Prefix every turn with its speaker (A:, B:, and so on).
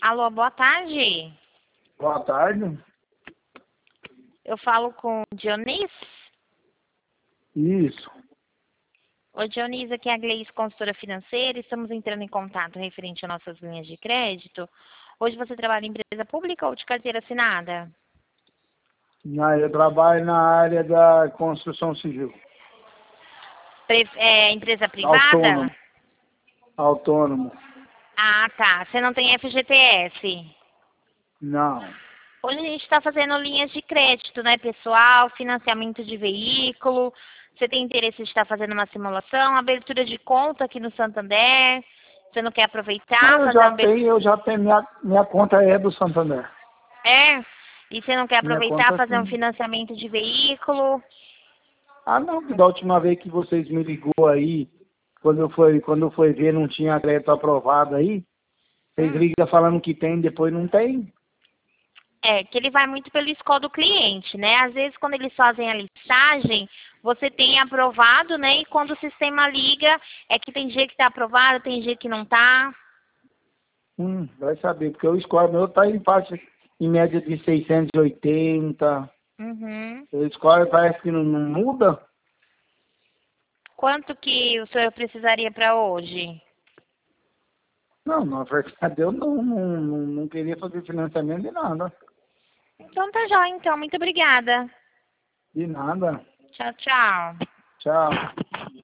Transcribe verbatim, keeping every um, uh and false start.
A: Alô, boa tarde.
B: Boa tarde.
A: Eu falo com o Dionísio.
B: Isso.
A: Ô, Dionísio, aqui é a Gleice, consultora financeira. Estamos entrando em contato referente às nossas linhas de crédito. Hoje você trabalha em empresa pública ou de carteira assinada?
B: Não, eu trabalho na área da construção civil.
A: Pre- é, empresa privada?
B: Autônomo. Autônomo.
A: Ah, tá. Você não tem F G T S?
B: Não.
A: Hoje a gente está fazendo linhas de crédito, né, pessoal? Financiamento de veículo. Você tem interesse de estar fazendo uma simulação? Abertura de conta aqui no Santander? Você não quer aproveitar?
B: Não, eu
A: fazer
B: já
A: uma
B: tenho, eu já tenho, minha, minha conta é do Santander.
A: É? E você não quer
B: Minha
A: aproveitar
B: conta
A: fazer um
B: sim.
A: financiamento de veículo?
B: Ah, não, que da última vez que vocês me ligou aí, quando eu fui, quando eu fui ver, não tinha crédito aprovado aí, vocês
A: Hum.
B: ligam falando que tem, depois não tem.
A: É, que ele vai muito pelo score do cliente, né? Às vezes, quando eles fazem a listagem, você tem aprovado, né? E quando o sistema liga, é que tem dia que está aprovado, tem dia que não está.
B: Hum, vai saber, porque o score meu tá em parte, em média de seiscentos e oitenta.
A: Uhum.
B: O score parece que não, não muda.
A: Quanto que o senhor precisaria para hoje?
B: Não, na verdade eu não, não, não, não queria fazer financiamento de nada.
A: Então tá jóia, então. Muito obrigada.
B: De nada.
A: Tchau, tchau.
B: Tchau.